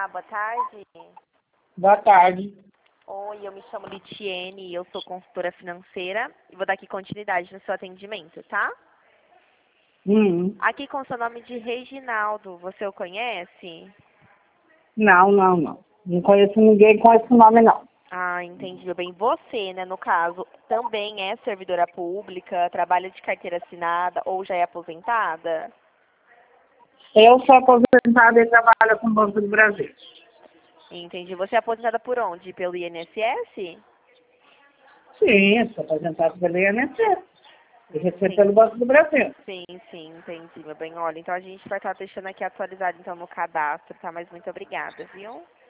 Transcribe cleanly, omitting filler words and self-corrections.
Olá, boa tarde. Boa tarde. Oi, eu me chamo Litiene e eu sou consultora financeira e vou dar aqui continuidade no seu atendimento, tá? Aqui com o seu nome de Reginaldo, você o conhece? Não, não, não. Não conheço ninguém com esse nome, não. Ah, entendi, meu bem. Você, né, no caso, também é servidora pública, trabalha de carteira assinada ou já é aposentada? Eu sou aposentada e trabalho com o Banco do Brasil. Entendi. Você é aposentada por onde? Pelo INSS? Sim, sou aposentada pelo INSS. E recebo Sim. pelo Banco do Brasil. Sim, entendi, meu bem. Olha, então a gente vai estar deixando aqui atualizado então no cadastro, tá? Mas muito obrigada, viu?